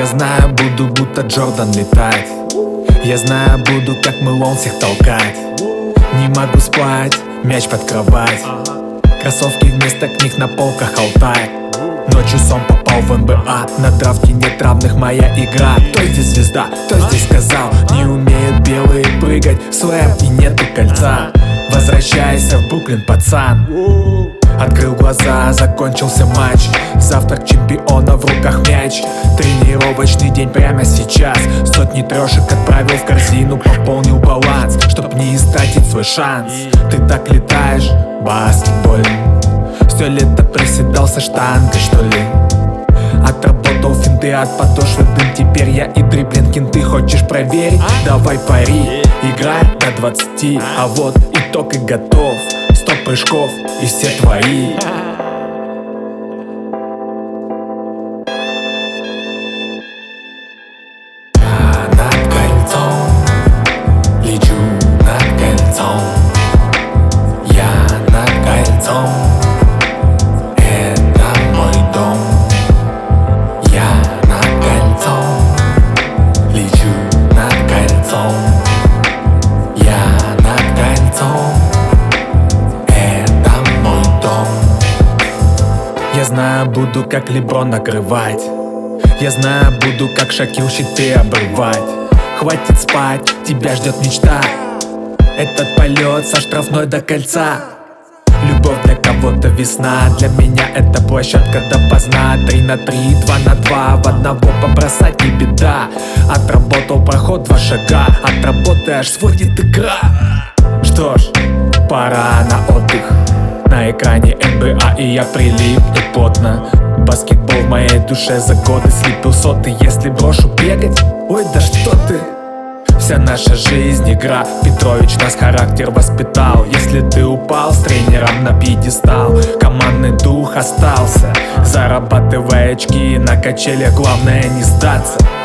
Я знаю, буду будто Джордан летать. Я знаю, буду как Мэлон всех толкать. Не могу спать, мяч под кровать. Кроссовки вместо книг на полках Алтай. Ночью сон попал в НБА. На травке нет равных моя игра. Кто здесь звезда, кто здесь сказал? Не умеют белые прыгать, слэп и нету кольца. Возвращайся в Бруклин, пацан. Открыл глаза, закончился матч. Завтрак чемпиона, в руках мяч. Тренировочный день прямо сейчас. Сотни трешек отправил в корзину, пополнил баланс, чтоб не истратить свой шанс. Ты так летаешь, баскетбольным. Все лето приседал со штангой, что ли? Отработал финты от подошвы дым. Теперь я и дриблинг, ты хочешь проверить? Давай пари, играй до 20. А вот итог и готов. 100 прыжков и все твои. Я над кольцом, лечу над кольцом. Я над кольцом, это мой дом. Я над кольцом, лечу над кольцом. Я над кольцом, это мой дом. Я знаю, буду как Леброн накрывать. Я знаю, буду как Шакил щиты обрывать. Хватит спать, тебя ждет мечта. Этот полет со штрафной до кольца. Любовь для кого-то весна, для меня это площадка допоздна. 3 на 3, 2 на 2, в одного побросать не беда. Отработал проход 2 шага, от работы аж сводит игра. Что ж, пора на отдых. На экране НБА и я прилип и плотно. Баскетбол в моей душе за годы слепил соты. Если брошу бегать, ой, да что ты. Вся наша жизнь игра, Петрович нас характер воспитал. Если ты упал с тренером на пьедестал, командный дух остался. Зарабатывай очки на качелях, главное не сдаться.